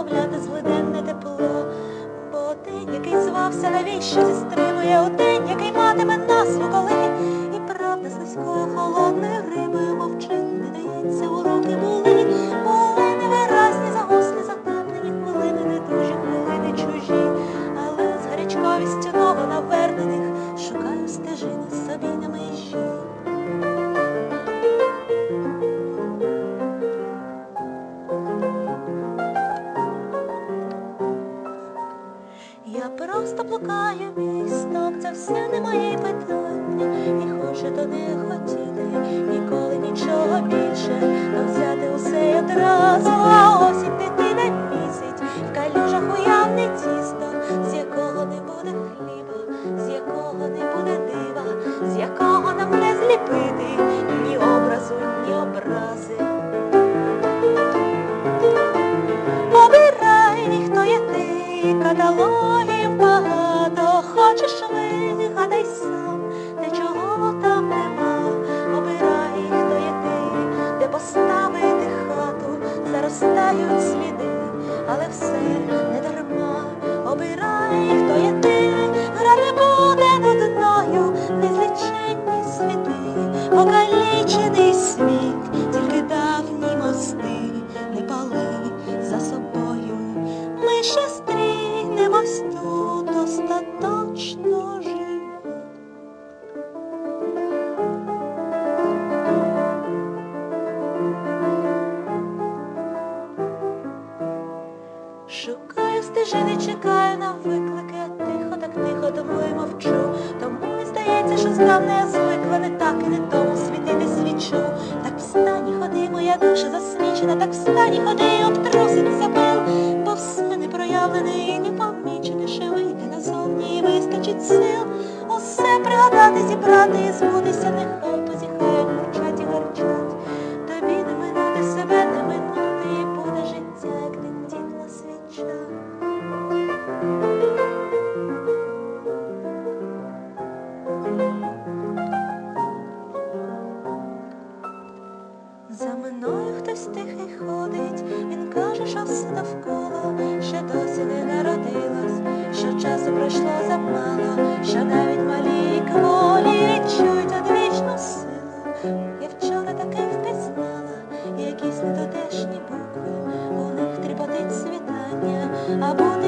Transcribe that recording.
замовляти злиденне тепло. Бо день, який звався навіщо, зістримує у день, який матиме назву коли. І правда слизькою холодною римою мовчить, не дається у руки були. Були невиразні, загуслі, затаплені хвилини, недужі хвилини чужі. Але з гарячковістю новонавернених шукаю стежини собі на межі. Я просто блукаю містом, це все не мої питання. І хочу то не хотіти, ніколи нічого більше, то взяти усе й одразу, а осінь дитина місить, в калюжах уявне тісто, з якого не буде хліба, з якого не буде дива, з якого нам не зліпити ні образу, ні образи. Обирай, хто є ти, каталогів багато, хочеш вигадай сам, де чого там нема. Обирай, хто є ти, де поставити хату, заростають сліди, але все не дарма. Обирай, хто є ти, гра не буде нудною, незліченні світи, покалічений світ, тільки давні мости не пали за собою. Ми ще стрінемось тут остаточно живі. Шукаю стежини, чекаю на виклики, а тихо, так тихо, тому й мовчу. Тому і здається, що здавна я звикла не так і не тому світити свічу. Так встань і ходи, моя душа засмічена, так встань і ходи, і обтруситься пил, бо все не проявлене і не помічене, ще вийти назовні і вистачить сил. Усе пригадати, зібрати і збутися, нехай позіхають, мурчать і гарчать. Тобі не минути себе, не минути, і буде життя, як тендітна свіча. За мною хтось тихий ходить, він каже, що все довкола ще досі не народилась, що часу пройшло замало, що навіть малі кволі відчують одвічну силу. Я вчора таки впізнала якісь недотешні букви, у них тріпотить світання, а буде